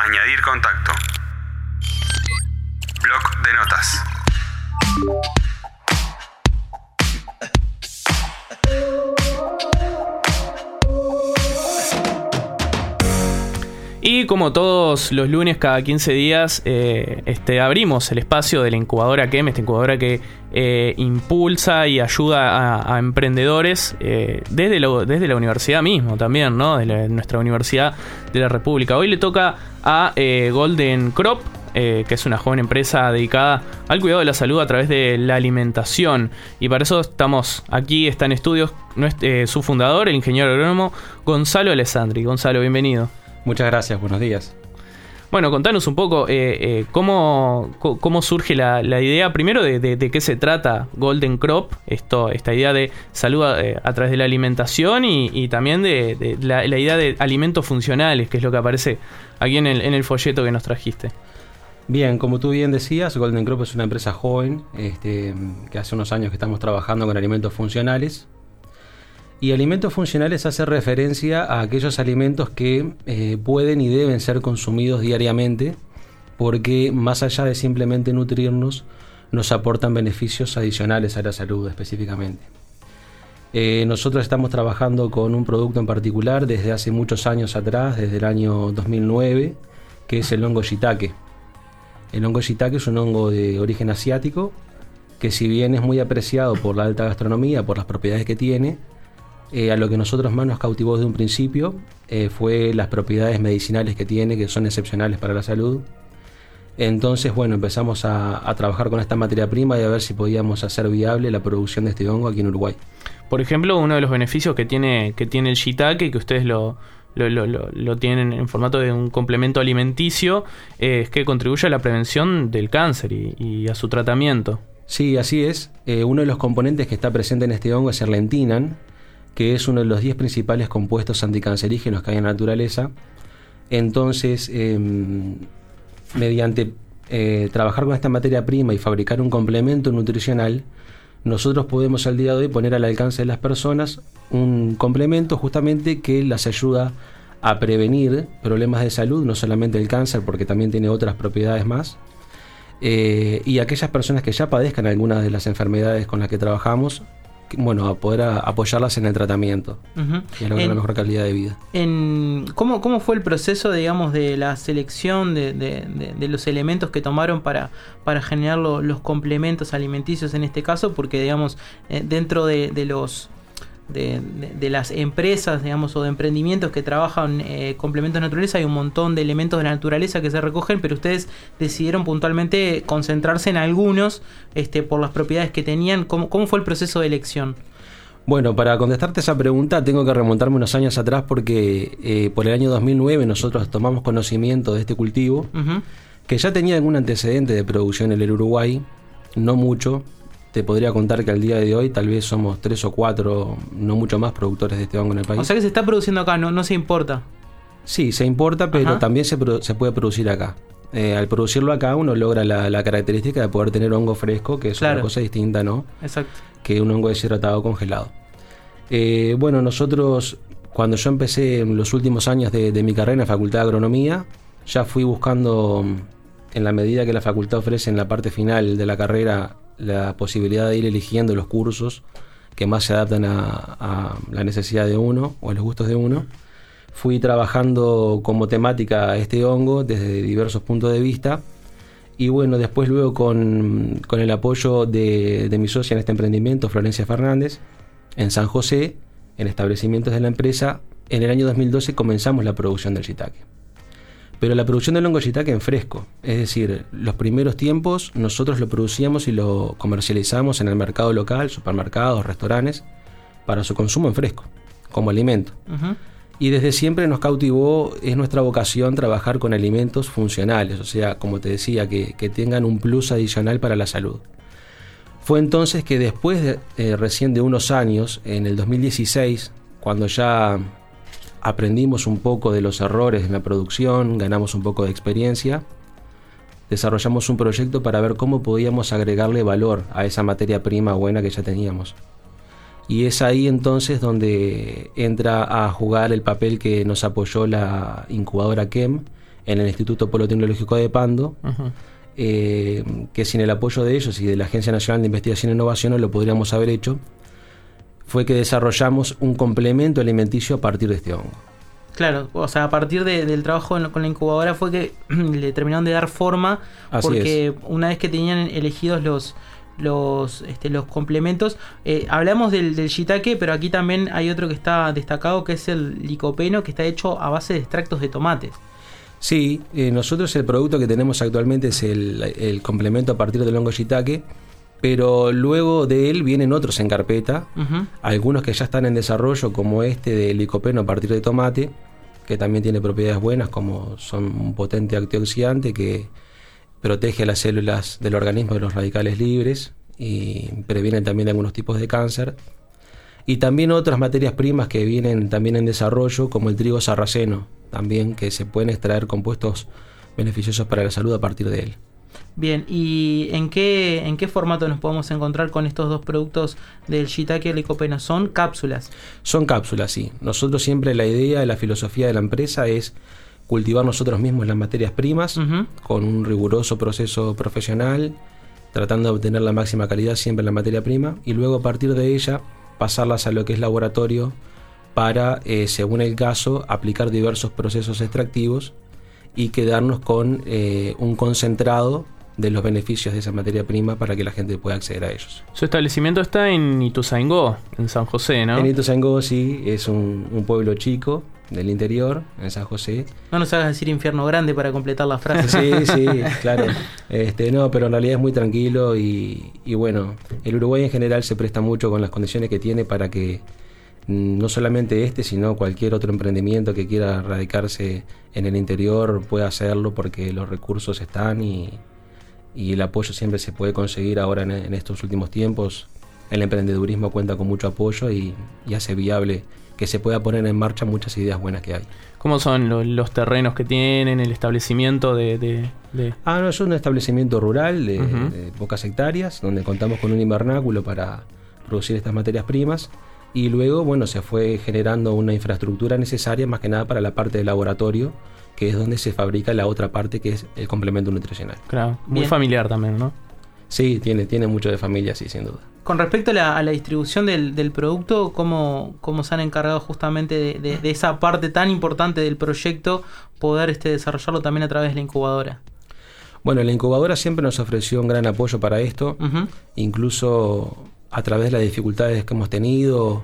Añadir contacto. Bloc de notas. Y como todos los lunes, cada 15 días, abrimos el espacio de la incubadora KEM, esta incubadora que impulsa y ayuda a emprendedores desde la universidad mismo también, ¿no? De nuestra Universidad de la República. Hoy le toca a Golden Crop, que es una joven empresa dedicada al cuidado de la salud a través de la alimentación. Y para eso estamos aquí, está en estudios su fundador, el ingeniero agrónomo Gonzalo Alessandri. Gonzalo, bienvenido. Muchas gracias, buenos días. Bueno, contanos un poco cómo surge la idea, primero de qué se trata Golden Crop, esta idea de salud a través de la alimentación y también de la idea de alimentos funcionales, que es lo que aparece aquí en el folleto que nos trajiste. Bien, como tú bien decías, Golden Crop es una empresa joven que hace unos años que estamos trabajando con alimentos funcionales. Y alimentos funcionales hace referencia a aquellos alimentos que pueden y deben ser consumidos diariamente, porque más allá de simplemente nutrirnos, nos aportan beneficios adicionales a la salud específicamente. Nosotros estamos trabajando con un producto en particular desde hace muchos años atrás, desde el año 2009, que es el hongo shiitake. El hongo shiitake es un hongo de origen asiático, que si bien es muy apreciado por la alta gastronomía, por las propiedades que tiene, a lo que nosotros más nos cautivó desde un principio fue las propiedades medicinales que tiene, que son excepcionales para la salud. Entonces, bueno, empezamos a trabajar con esta materia prima y a ver si podíamos hacer viable la producción de este hongo aquí en Uruguay. Por ejemplo, uno de los beneficios que tiene el shiitake, que ustedes lo tienen en formato de un complemento alimenticio, es que contribuye a la prevención del cáncer y a su tratamiento. Sí, así es. Uno de los componentes que está presente en este hongo es el lentinan, que es uno de los 10 principales compuestos anticancerígenos que hay en la naturaleza. Entonces, mediante trabajar con esta materia prima y fabricar un complemento nutricional, nosotros podemos al día de hoy poner al alcance de las personas un complemento justamente que las ayuda a prevenir problemas de salud, no solamente el cáncer, porque también tiene otras propiedades más. Y aquellas personas que ya padezcan algunas de las enfermedades con las que trabajamos, bueno, a poder apoyarlas en el tratamiento y a lograr una mejor calidad de vida. ¿Cómo fue el proceso, digamos, de la selección de los elementos que tomaron para generar los complementos alimenticios en este caso? Porque, digamos, dentro de las empresas, digamos, o de emprendimientos que trabajan complementos naturales, hay un montón de elementos de la naturaleza que se recogen, pero ustedes decidieron puntualmente concentrarse en algunos por las propiedades que tenían. ¿Cómo fue el proceso de elección? Bueno, para contestarte esa pregunta tengo que remontarme unos años atrás, porque por el año 2009 nosotros tomamos conocimiento de este cultivo, que ya tenía algún antecedente de producción en el Uruguay, no mucho. Te podría contar que al día de hoy tal vez somos 3 o 4, no mucho más, productores de este hongo en el país. O sea que se está produciendo acá, no se importa. Sí, se importa, pero también se puede producir acá. Al producirlo acá uno logra la característica de poder tener hongo fresco, que es una cosa distinta, ¿no? Exacto. Que un hongo deshidratado congelado. Bueno, nosotros, cuando yo empecé en los últimos años de mi carrera en la Facultad de Agronomía, ya fui buscando, en la medida que la facultad ofrece en la parte final de la carrera, la posibilidad de ir eligiendo los cursos que más se adaptan a la necesidad de uno o a los gustos de uno. Fui trabajando como temática este hongo desde diversos puntos de vista y bueno, después luego con el apoyo de mi socia en este emprendimiento, Florencia Fernández, en San José, en establecimientos de la empresa, en el año 2012 comenzamos la producción del shiitake. Pero la producción del hongo shiitake en fresco, es decir, los primeros tiempos nosotros lo producíamos y lo comercializamos en el mercado local, supermercados, restaurantes, para su consumo en fresco, como alimento. Y desde siempre nos cautivó, es nuestra vocación trabajar con alimentos funcionales, o sea, como te decía, que tengan un plus adicional para la salud. Fue entonces que después recién de unos años, en el 2016, cuando ya aprendimos un poco de los errores en la producción, ganamos un poco de experiencia, desarrollamos un proyecto para ver cómo podíamos agregarle valor a esa materia prima buena que ya teníamos. Y es ahí entonces donde entra a jugar el papel que nos apoyó la incubadora KEM en el Instituto Polo Tecnológico de Pando, que sin el apoyo de ellos y de la Agencia Nacional de Investigación e Innovación no lo podríamos haber hecho. Fue que desarrollamos un complemento alimenticio a partir de este hongo. Claro, o sea, a partir del trabajo con la incubadora fue que le terminaron de dar forma, porque una vez que tenían elegidos los complementos, hablamos del shiitake, pero aquí también hay otro que está destacado, que es el licopeno, que está hecho a base de extractos de tomates. Sí, nosotros el producto que tenemos actualmente es el complemento a partir del hongo shiitake, pero luego de él vienen otros en carpeta, algunos que ya están en desarrollo, como este de licopeno a partir de tomate, que también tiene propiedades buenas, como son un potente antioxidante que protege a las células del organismo de los radicales libres y previene también algunos tipos de cáncer. Y también otras materias primas que vienen también en desarrollo, como el trigo sarraceno, también que se pueden extraer compuestos beneficiosos para la salud a partir de él. Bien, ¿y en qué formato nos podemos encontrar con estos dos productos del shiitake y el licopeno? ¿Son cápsulas? Son cápsulas, sí. Nosotros siempre la idea, la filosofía de la empresa es cultivar nosotros mismos las materias primas con un riguroso proceso profesional, tratando de obtener la máxima calidad siempre en la materia prima, y luego a partir de ella pasarlas a lo que es laboratorio para, según el caso, aplicar diversos procesos extractivos y quedarnos con un concentrado de los beneficios de esa materia prima para que la gente pueda acceder a ellos. Su establecimiento está en Ituzaingó, en San José, ¿no? En Ituzaingó, sí, es un pueblo chico del interior, en San José. No nos hagas decir infierno grande para completar la frase. Sí, claro. No, pero en realidad es muy tranquilo y bueno, el Uruguay en general se presta mucho con las condiciones que tiene para que no solamente sino cualquier otro emprendimiento que quiera radicarse en el interior pueda hacerlo, porque los recursos están y el apoyo siempre se puede conseguir. Ahora en estos últimos tiempos el emprendedurismo cuenta con mucho apoyo y hace viable que se pueda poner en marcha muchas ideas buenas que hay. ¿Cómo son los terrenos que tienen, el establecimiento de...? No, es un establecimiento rural de pocas hectáreas, donde contamos con un invernáculo para producir estas materias primas, y luego, bueno, se fue generando una infraestructura necesaria más que nada para la parte del laboratorio, que es donde se fabrica la otra parte, que es el complemento nutricional. Claro, muy familiar también, ¿no? Sí, tiene mucho de familia, sí, sin duda. Con respecto a la distribución del producto, ¿cómo se han encargado justamente de esa parte tan importante del proyecto, poder desarrollarlo también a través de la incubadora? Bueno, la incubadora siempre nos ofreció un gran apoyo para esto, incluso a través de las dificultades que hemos tenido,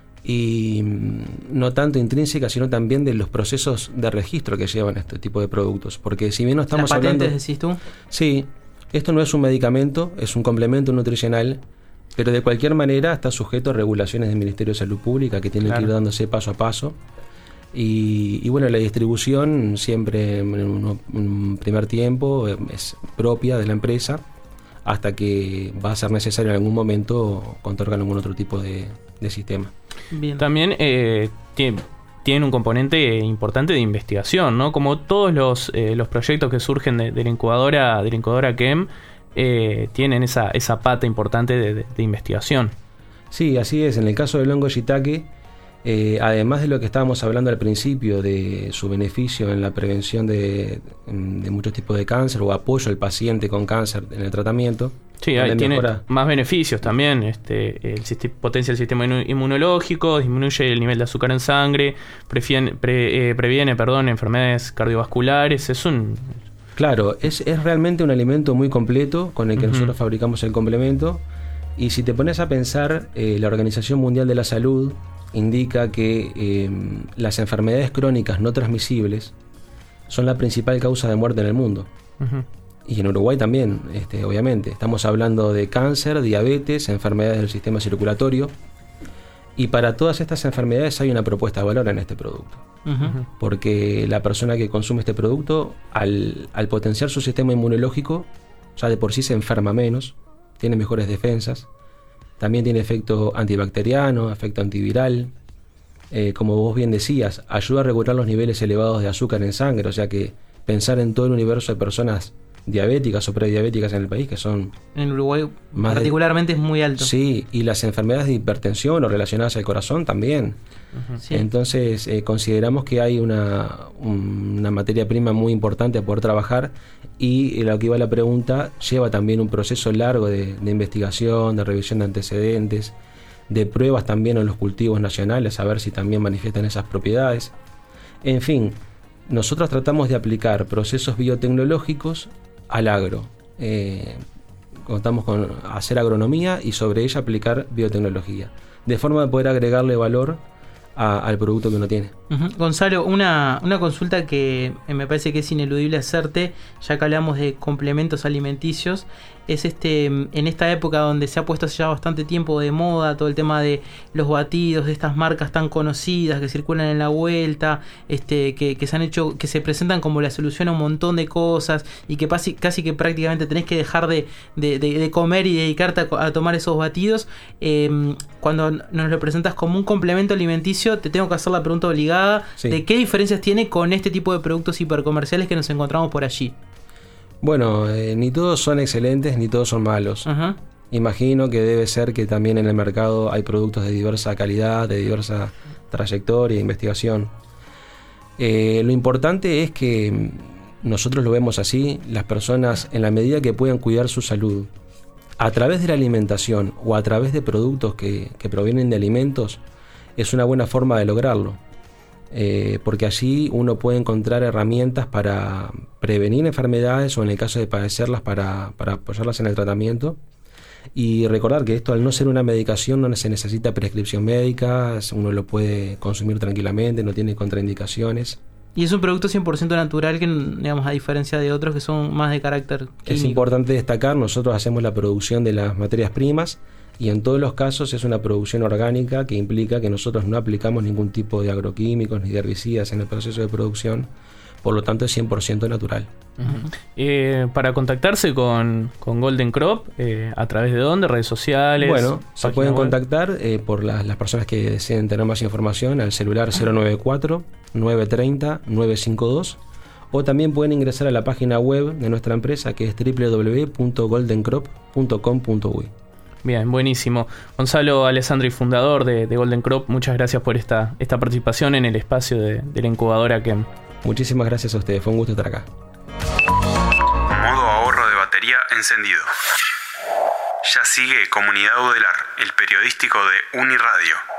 y no tanto intrínsecas, sino también de los procesos de registro que llevan este tipo de productos. Porque si bien no estamos hablando... ¿Las patentes decís tú? Sí, esto no es un medicamento, es un complemento nutricional, pero de cualquier manera está sujeto a regulaciones del Ministerio de Salud Pública que tienen que ir dándose paso a paso. Y bueno, la distribución siempre en un primer tiempo es propia de la empresa, hasta que va a ser necesario en algún momento contar con algún otro tipo de sistema. Bien. También tiene un componente importante de investigación, ¿no? Como todos los proyectos que surgen de la incubadora KEM, tienen esa pata importante de investigación. Sí, así es. En el caso del hongo shiitake, además de lo que estábamos hablando al principio, de su beneficio en la prevención de muchos tipos de cáncer o apoyo al paciente con cáncer en el tratamiento. Sí, tiene más beneficios también. Potencia el sistema inmunológico, disminuye el nivel de azúcar en sangre, previene enfermedades cardiovasculares. Claro, es realmente un alimento muy completo con el que nosotros fabricamos el complemento. Y si te pones a pensar, la Organización Mundial de la Salud indica que las enfermedades crónicas no transmisibles son la principal causa de muerte en el mundo. Y en Uruguay también, obviamente. Estamos hablando de cáncer, diabetes, enfermedades del sistema circulatorio. Y para todas estas enfermedades hay una propuesta de valor en este producto. Porque la persona que consume este producto, al potenciar su sistema inmunológico, ya de por sí se enferma menos, tiene mejores defensas. También tiene efecto antibacteriano, efecto antiviral. Como vos bien decías, ayuda a regular los niveles elevados de azúcar en sangre. O sea que pensar en todo el universo de personas diabéticas o prediabéticas en el país, que son... En Uruguay más particularmente es muy alto. Sí, y las enfermedades de hipertensión o relacionadas al corazón también. Sí. Entonces consideramos que hay una materia prima muy importante a poder trabajar, y lo que iba a la pregunta, lleva también un proceso largo de investigación, de revisión de antecedentes, de pruebas también en los cultivos nacionales, a ver si también manifiestan esas propiedades. En fin, nosotros tratamos de aplicar procesos biotecnológicos al agro. Contamos con hacer agronomía y sobre ella aplicar biotecnología, de forma de poder agregarle valor al producto que uno tiene. Gonzalo, una consulta que me parece que es ineludible hacerte, ya que hablamos de complementos alimenticios, es en esta época donde se ha puesto hace ya bastante tiempo de moda todo el tema de los batidos, de estas marcas tan conocidas que circulan en la vuelta, que se han hecho, que se presentan como la solución a un montón de cosas, y que casi que prácticamente tenés que dejar de comer y dedicarte a tomar esos batidos. Cuando nos lo presentas como un complemento alimenticio, te tengo que hacer la pregunta obligada, sí, de qué diferencias tiene con este tipo de productos hipercomerciales que nos encontramos por allí. Bueno, ni todos son excelentes ni todos son malos. Imagino que debe ser que también en el mercado hay productos de diversa calidad, de diversa trayectoria e investigación. Lo importante es que nosotros lo vemos así: las personas, en la medida que puedan cuidar su salud a través de la alimentación o a través de productos que provienen de alimentos, es una buena forma de lograrlo. Porque allí uno puede encontrar herramientas para prevenir enfermedades, o en el caso de padecerlas, para apoyarlas en el tratamiento. Y recordar que esto, al no ser una medicación, no se necesita prescripción médica, uno lo puede consumir tranquilamente, no tiene contraindicaciones. Y es un producto 100% natural, que, digamos, a diferencia de otros que son más de carácter químico. Es importante destacar, nosotros hacemos la producción de las materias primas, y en todos los casos es una producción orgánica, que implica que nosotros no aplicamos ningún tipo de agroquímicos ni de herbicidas en el proceso de producción, por lo tanto es 100% natural. Para contactarse con Golden Crop, ¿a través de dónde? ¿Redes sociales? Bueno, se pueden web? Contactar por las personas que deseen tener más información al celular 094-930-952, o también pueden ingresar a la página web de nuestra empresa, que es www.goldencrop.com.uy. Bien, buenísimo. Gonzalo Alessandri, fundador de Golden Crop, muchas gracias por esta participación en el espacio de la incubadora KEM. Muchísimas gracias a ustedes, fue un gusto estar acá. Modo ahorro de batería encendido. Ya sigue Comunidad Udelar, el periodístico de Uniradio.